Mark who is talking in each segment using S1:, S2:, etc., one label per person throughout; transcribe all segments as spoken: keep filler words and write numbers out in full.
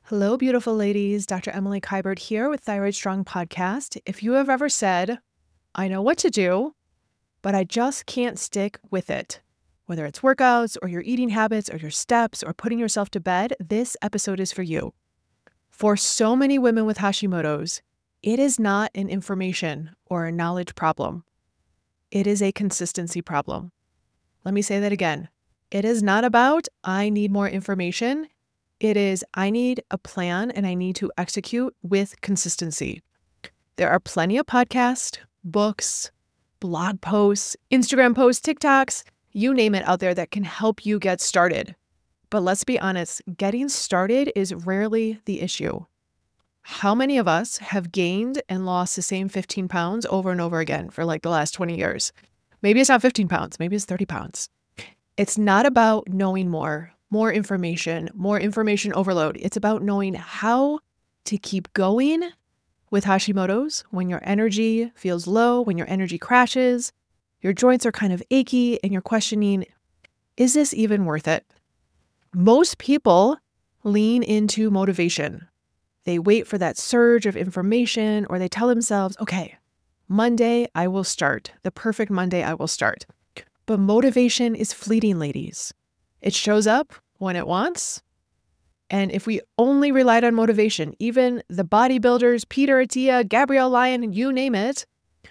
S1: Hello, beautiful ladies. Doctor Emily Kybert here with Thyroid Strong Podcast. If you have ever said, I know what to do, but I just can't stick with it, whether it's workouts or your eating habits or your steps or putting yourself to bed, this episode is for you. For so many women with Hashimoto's, it is not an information or a knowledge problem. It is a consistency problem. Let me say that again. It is not about, I need more information. It is, I need a plan and I need to execute with consistency. There are plenty of podcasts, books, blog posts, Instagram posts, TikToks, you name it out there that can help you get started. But let's be honest, getting started is rarely the issue. How many of us have gained and lost the same fifteen pounds over and over again for like the last twenty years? Maybe it's not fifteen pounds, maybe it's thirty pounds. It's not about knowing more. More information, more information overload. It's about knowing how to keep going with Hashimoto's when your energy feels low, when your energy crashes, your joints are kind of achy, and you're questioning, is this even worth it? Most people lean into motivation. They wait for that surge of information, or they tell themselves, okay, Monday I will start. The perfect Monday I will start. But motivation is fleeting, ladies. It shows up when it wants. And if we only relied on motivation, even the bodybuilders, Peter Attia, Gabrielle Lyon, you name it,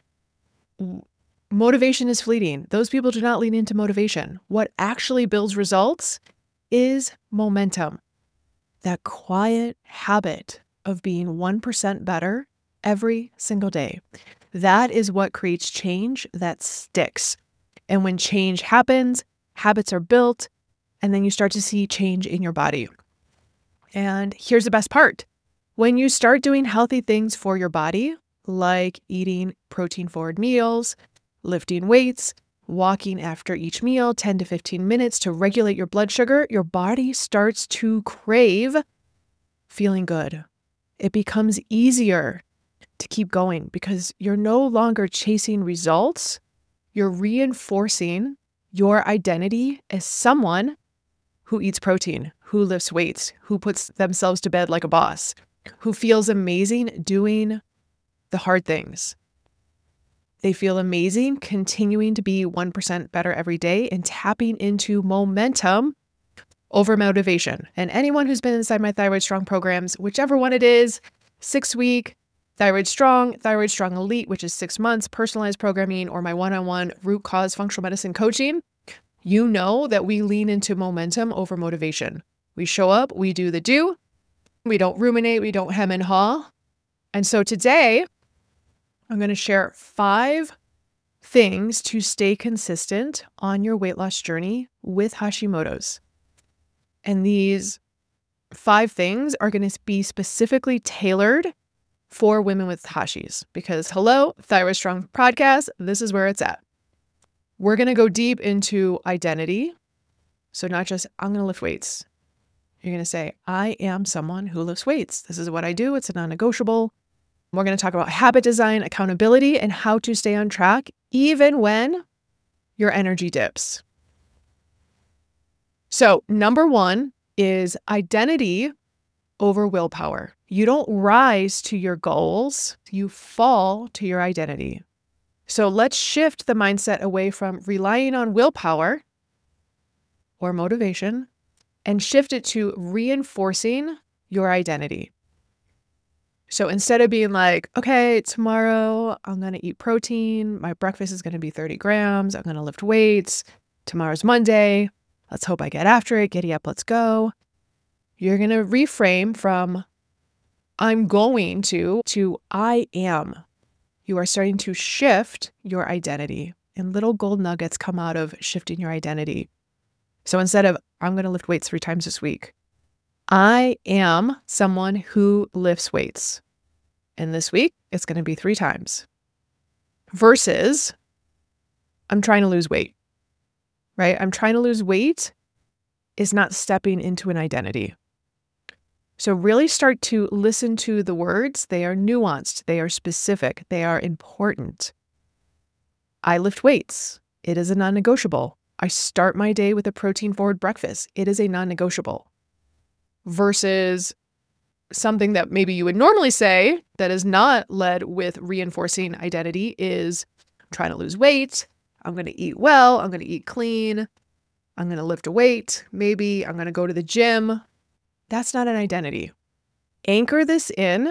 S1: motivation is fleeting. Those people do not lean into motivation. What actually builds results is momentum. That quiet habit of being one percent better every single day. That is what creates change that sticks. And when change happens, habits are built, and then you start to see change in your body. And here's the best part. When you start doing healthy things for your body, like eating protein-forward meals, lifting weights, walking after each meal ten to fifteen minutes to regulate your blood sugar, your body starts to crave feeling good. It becomes easier to keep going because you're no longer chasing results. You're reinforcing your identity as someone who eats protein, who lifts weights, who puts themselves to bed like a boss, who feels amazing doing the hard things. They feel amazing continuing to be one percent better every day and tapping into momentum over motivation. And anyone who's been inside my Thyroid Strong programs, whichever one it is, six-week, Thyroid Strong, Thyroid Strong Elite, which is six months, personalized programming, or my one-on-one root cause functional medicine coaching, you know that we lean into momentum over motivation. We show up, we do the do, we don't ruminate, we don't hem and haw. And so today, I'm going to share five things to stay consistent on your weight loss journey with Hashimoto's. And these five things are going to be specifically tailored for women with Hashis because, hello, Thyroid Strong Podcast, this is where it's at. We're going to go deep into identity. So not just, I'm going to lift weights. You're going to say, I am someone who lifts weights. This is what I do. It's a non-negotiable. We're going to talk about habit design, accountability, and how to stay on track even when your energy dips. So number one is identity over willpower. You don't rise to your goals. You fall to your identity. So let's shift the mindset away from relying on willpower or motivation and shift it to reinforcing your identity. So instead of being like, okay, tomorrow I'm going to eat protein. My breakfast is going to be thirty grams. I'm going to lift weights. Tomorrow's Monday. Let's hope I get after it. Giddy up. Let's go. You're going to reframe from I'm going to, to I am. You are starting to shift your identity, and little gold nuggets come out of shifting your identity. So instead of, I'm going to lift weights three times this week, I am someone who lifts weights. And this week, it's going to be three times. Versus, I'm trying to lose weight, right? I'm trying to lose weight is not stepping into an identity. So really start to listen to the words. They are nuanced. They are specific. They are important. I lift weights. It is a non-negotiable. I start my day with a protein-forward breakfast. It is a non-negotiable. Versus something that maybe you would normally say that is not led with reinforcing identity is I'm trying to lose weight. I'm going to eat well. I'm going to eat clean. I'm going to lift a weight. Maybe I'm going to go to the gym. That's not an identity. Anchor this in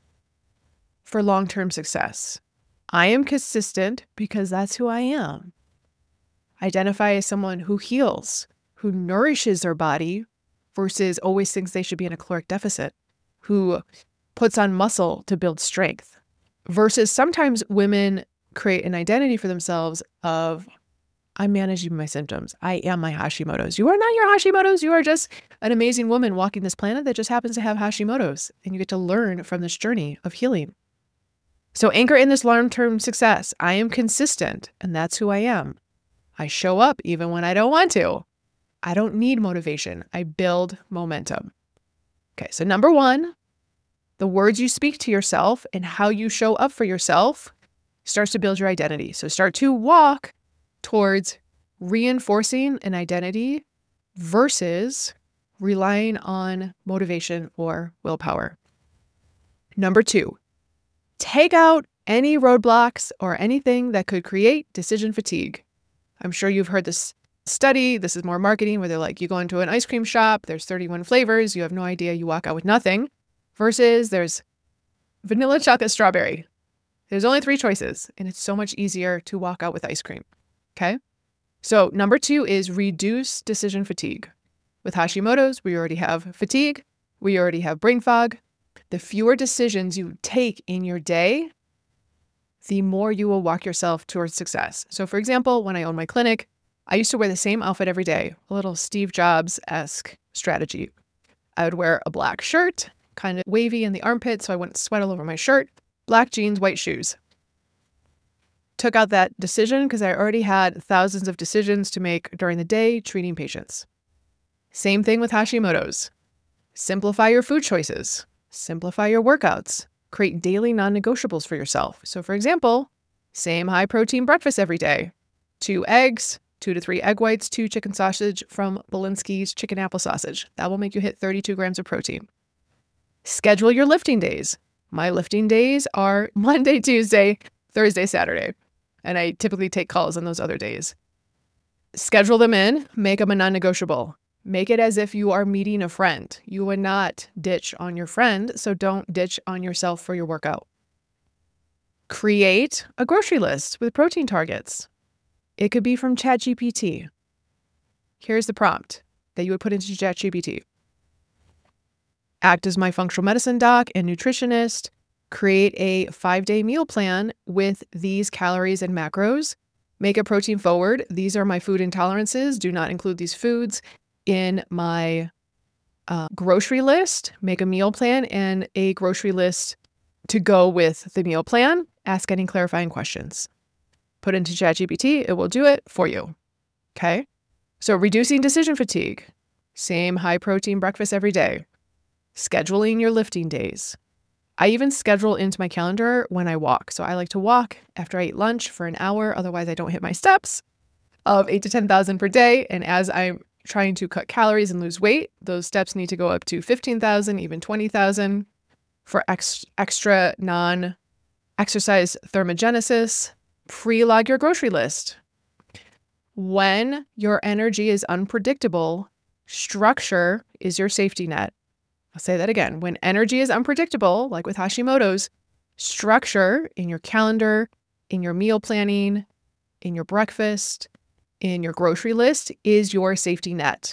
S1: for long-term success. I am consistent because that's who I am. Identify as someone who heals, who nourishes their body versus always thinks they should be in a caloric deficit, who puts on muscle to build strength, versus sometimes women create an identity for themselves of, I'm managing my symptoms. I am my Hashimoto's. You are not your Hashimoto's. You are just an amazing woman walking this planet that just happens to have Hashimoto's, and you get to learn from this journey of healing. So anchor in this long-term success. I am consistent, and that's who I am. I show up even when I don't want to. I don't need motivation. I build momentum. Okay, so number one, the words you speak to yourself and how you show up for yourself starts to build your identity. So start to walk towards reinforcing an identity versus relying on motivation or willpower. Number two, take out any roadblocks or anything that could create decision fatigue. I'm sure you've heard this study. This is more marketing where they're like, you go into an ice cream shop, there's thirty-one flavors, you have no idea, you walk out with nothing, versus there's vanilla, chocolate, strawberry. There's only three choices, and it's so much easier to walk out with ice cream. Okay? So number two is reduce decision fatigue. With Hashimoto's, we already have fatigue. We already have brain fog. The fewer decisions you take in your day, the more you will walk yourself towards success. So for example, when I owned my clinic, I used to wear the same outfit every day, a little Steve Jobs-esque strategy. I would wear a black shirt, kind of wavy in the armpit so I wouldn't sweat all over my shirt, black jeans, white shoes. Took out that decision because I already had thousands of decisions to make during the day treating patients. Same thing with Hashimoto's. Simplify your food choices. Simplify your workouts. Create daily non-negotiables for yourself. So for example, same high protein breakfast every day. Two eggs, two to three egg whites, two chicken sausage from Belinsky's chicken apple sausage. That will make you hit thirty-two grams of protein. Schedule your lifting days. My lifting days are Monday, Tuesday, Thursday, Saturday. And I typically take calls on those other days. Schedule them in, make them a non-negotiable. Make it as if you are meeting a friend. You would not ditch on your friend, so don't ditch on yourself for your workout. Create a grocery list with protein targets. It could be from ChatGPT. Here's the prompt that you would put into ChatGPT. Act as my functional medicine doc and nutritionist. Create a five-day meal plan with these calories and macros. Make a protein forward. These are my food intolerances. Do not include these foods in my uh, grocery list. Make a meal plan and a grocery list to go with the meal plan. Ask any clarifying questions. Put into ChatGPT. It will do it for you. Okay? So reducing decision fatigue. Same high protein breakfast every day. Scheduling your lifting days. I even schedule into my calendar when I walk. So I like to walk after I eat lunch for an hour. Otherwise, I don't hit my steps of eight to ten thousand per day. And as I'm trying to cut calories and lose weight, those steps need to go up to fifteen thousand, even twenty thousand for ex- extra non-exercise thermogenesis. Pre-log your grocery list. When your energy is unpredictable, structure is your safety net. I'll say that again. When energy is unpredictable, like with Hashimoto's, structure in your calendar, in your meal planning, in your breakfast, in your grocery list is your safety net.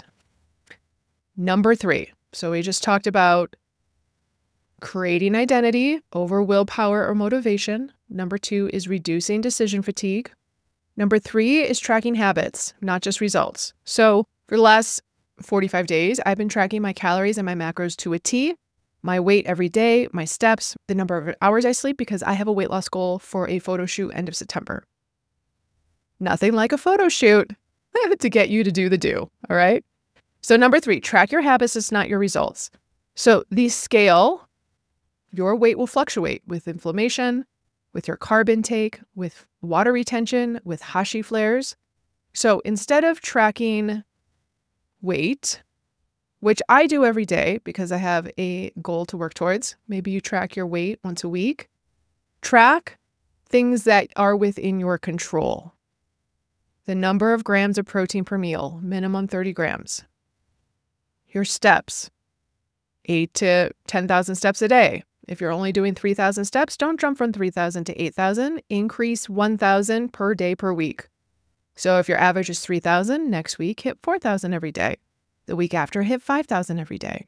S1: Number three. So we just talked about creating identity over willpower or motivation. Number two is reducing decision fatigue. Number three is tracking habits, not just results. So for the last forty-five days, I've been tracking my calories and my macros to a T, my weight every day, my steps, the number of hours I sleep, because I have a weight loss goal for a photo shoot end of September. Nothing like a photo shoot to get you to do the do, all right? So number three, track your habits, it's not your results. So the scale, your weight will fluctuate with inflammation, with your carb intake, with water retention, with Hashi flares. So instead of tracking weight, which I do every day because I have a goal to work towards. Maybe you track your weight once a week. Track things that are within your control. The number of grams of protein per meal, minimum thirty grams. Your steps, eight to ten thousand steps a day. If you're only doing three thousand steps, don't jump from three thousand to eight thousand. Increase one thousand per day per week. So if your average is three thousand, next week hit four thousand every day. The week after, hit five thousand every day.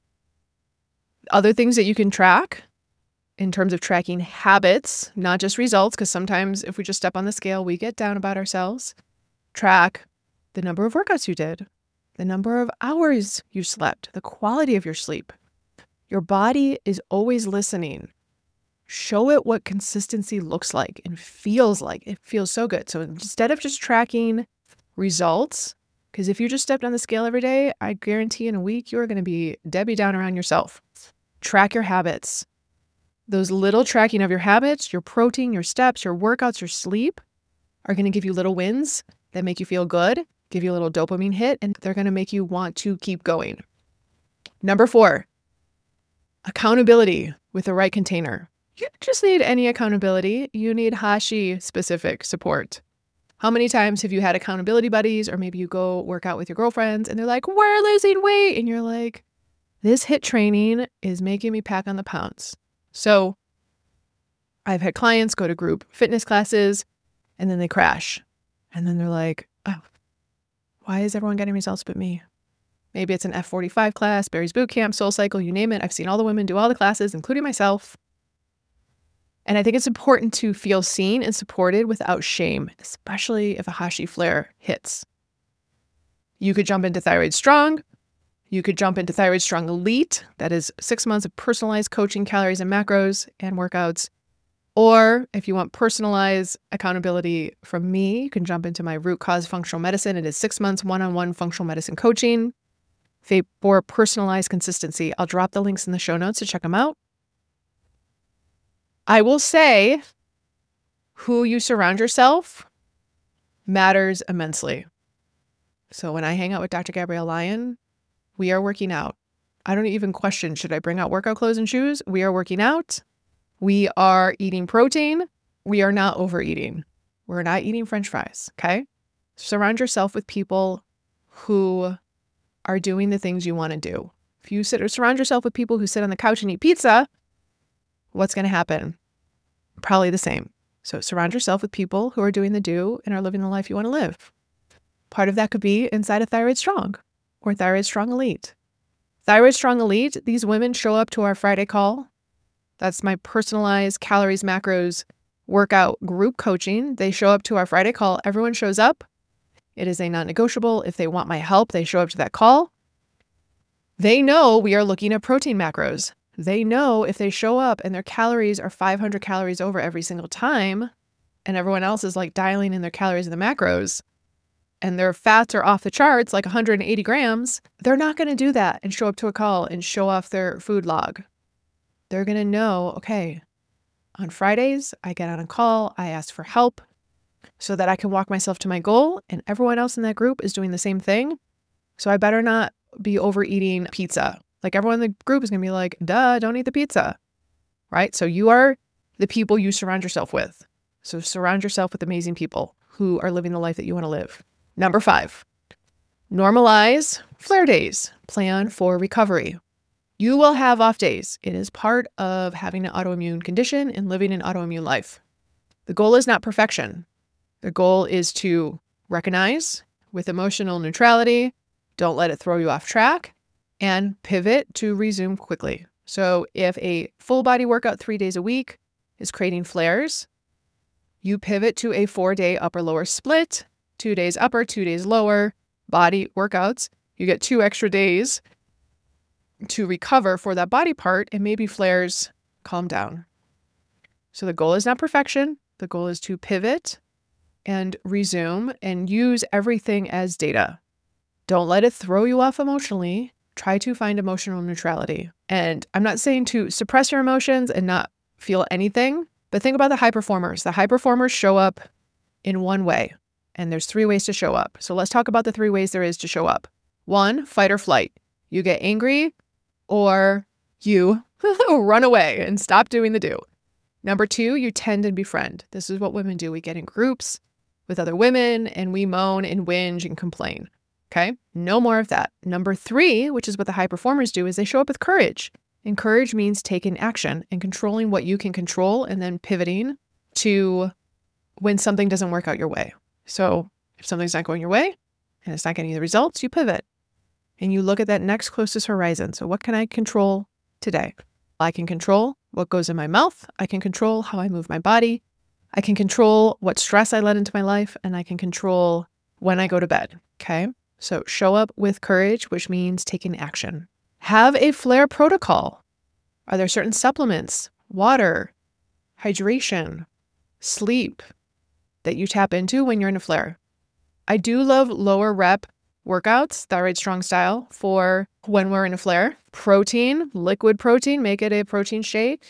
S1: Other things that you can track in terms of tracking habits, not just results, because sometimes if we just step on the scale, we get down about ourselves. Track the number of workouts you did, the number of hours you slept, the quality of your sleep. Your body is always listening. Show it what consistency looks like and feels like. It feels so good. So instead of just tracking results, because if you just stepped on the scale every day, I guarantee in a week you're going to be Debbie Downer on yourself. Track your habits. Those little tracking of your habits, your protein, your steps, your workouts, your sleep are going to give you little wins that make you feel good, give you a little dopamine hit, and they're going to make you want to keep going. Number four, accountability with the right container. You don't just need any accountability. You need Hashi-specific support. How many times have you had accountability buddies, or maybe you go work out with your girlfriends and they're like, we're losing weight. And you're like, this HIIT training is making me pack on the pounds. So I've had clients go to group fitness classes and then they crash. And then they're like, oh, why is everyone getting results but me? Maybe it's an F forty-five class, Barry's Boot Camp, Soul Cycle, you name it. I've seen all the women do all the classes, including myself. And I think it's important to feel seen and supported without shame, especially if a Hashi flare hits. You could jump into Thyroid Strong. You could jump into Thyroid Strong Elite. That is six months of personalized coaching, calories and macros and workouts. Or if you want personalized accountability from me, you can jump into my Root Cause Functional Medicine. It is six months one-on-one functional medicine coaching for personalized consistency. I'll drop the links in the show notes to check them out. I will say who you surround yourself matters immensely. So when I hang out with Doctor Gabrielle Lyon, we are working out. I don't even question, should I bring out workout clothes and shoes? We are working out. We are eating protein. We are not overeating. We're not eating French fries, okay? Surround yourself with people who are doing the things you want to do. If you sit or surround yourself with people who sit on the couch and eat pizza, what's going to happen? Probably the same. So surround yourself with people who are doing the do and are living the life you want to live. Part of that could be inside of Thyroid Strong or Thyroid Strong Elite. Thyroid Strong Elite, these women show up to our Friday call. That's my personalized calories, macros, workout group coaching. They show up to our Friday call. Everyone shows up. It is a non-negotiable. If they want my help, they show up to that call. They know we are looking at protein macros. They know if they show up and their calories are five hundred calories over every single time, and everyone else is like dialing in their calories and the macros, and their fats are off the charts, like one hundred eighty grams, they're not going to do that and show up to a call and show off their food log. They're going to know, okay, on Fridays, I get on a call, I ask for help so that I can walk myself to my goal, and everyone else in that group is doing the same thing. So I better not be overeating pizza. Like everyone in the group is going to be like, duh, don't eat the pizza, right? So you are the people you surround yourself with. So surround yourself with amazing people who are living the life that you want to live. Number five, normalize flare days. Plan for recovery. You will have off days. It is part of having an autoimmune condition and living an autoimmune life. The goal is not perfection. The goal is to recognize with emotional neutrality, don't let it throw you off track, and pivot to resume quickly. So if a full body workout three days a week is creating flares, you pivot to a four day upper lower split, two days upper, two days lower body workouts. You get two extra days to recover for that body part, and maybe flares calm down. So the goal is not perfection. The goal is to pivot and resume and use everything as data. Don't let it throw you off emotionally. Try to find emotional neutrality. And I'm not saying to suppress your emotions and not feel anything, but think about the high performers. The high performers show up in one way, and there's three ways to show up. So let's talk about the three ways there is to show up. One, fight or flight. You get angry or you run away and stop doing the do. Number two, you tend and befriend. This is what women do. We get in groups with other women and we moan and whinge and complain. Okay, no more of that. Number three, which is what the high performers do, is they show up with courage. And courage means taking action and controlling what you can control and then pivoting to when something doesn't work out your way. So if something's not going your way and it's not getting the results, you pivot and you look at that next closest horizon. So what can I control today? I can control what goes in my mouth. I can control how I move my body. I can control what stress I let into my life, and I can control when I go to bed. Okay. So show up with courage, which means taking action. Have a flare protocol. Are there certain supplements, water, hydration, sleep that you tap into when you're in a flare? I do love lower rep workouts, Thyroid Strong style, for when we're in a flare. Protein, liquid protein, make it a protein shake.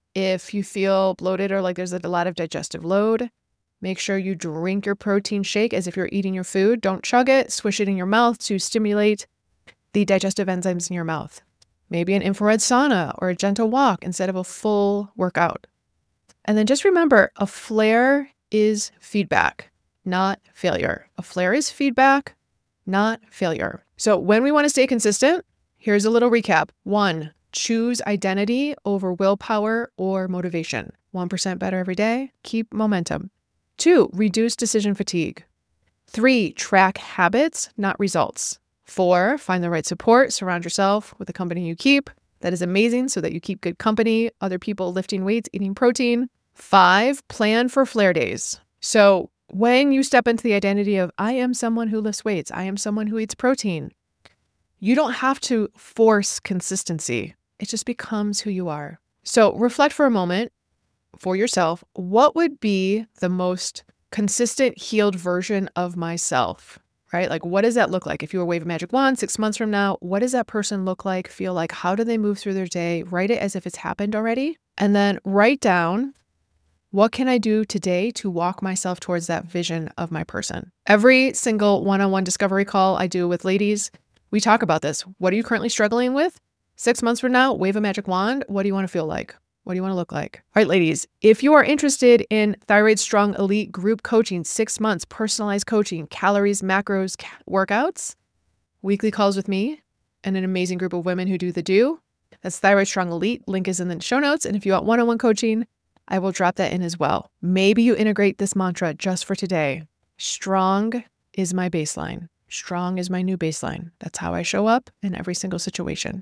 S1: If you feel bloated or like there's a lot of digestive load, make sure you drink your protein shake as if you're eating your food. Don't chug it, swish it in your mouth to stimulate the digestive enzymes in your mouth. Maybe an infrared sauna or a gentle walk instead of a full workout. And then just remember, a flare is feedback, not failure. A flare is feedback, not failure. So when we want to stay consistent, here's a little recap. One, choose identity over willpower or motivation. one percent better every day. Keep momentum. Two, reduce decision fatigue. Three, track habits, not results. Four, find the right support. Surround yourself with the company you keep. That is amazing so that you keep good company, other people lifting weights, eating protein. Five, plan for flare days. So when you step into the identity of, I am someone who lifts weights, I am someone who eats protein, you don't have to force consistency. It just becomes who you are. So reflect for a moment for yourself. What would be the most consistent, healed version of myself, right? Like, what does that look like? If you were a wave a magic wand six months from now, what does that person look like, feel like? How do they move through their day? Write it as if it's happened already. And then write down, what can I do today to walk myself towards that vision of my person? Every single one-on-one discovery call I do with ladies, we talk about this. What are you currently struggling with? Six months from now, wave a magic wand. What do you want to feel like? What do you want to look like? All right, ladies, if you are interested in Thyroid Strong Elite group coaching, six months, personalized coaching, calories, macros, ca- workouts, weekly calls with me, and an amazing group of women who do the do, that's Thyroid Strong Elite. Link is in the show notes. And if you want one-on-one coaching, I will drop that in as well. Maybe you integrate this mantra just for today. Strong is my baseline. Strong is my new baseline. That's how I show up in every single situation.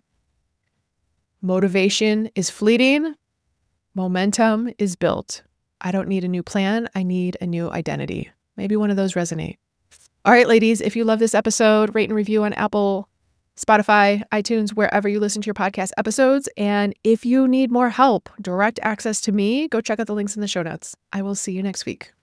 S1: Motivation is fleeting. Momentum is built. I don't need a new plan. I need a new identity. Maybe one of those resonate. All right, ladies, if you love this episode, rate and review on Apple, Spotify, iTunes, wherever you listen to your podcast episodes. And if you need more help, direct access to me, go check out the links in the show notes. I will see you next week.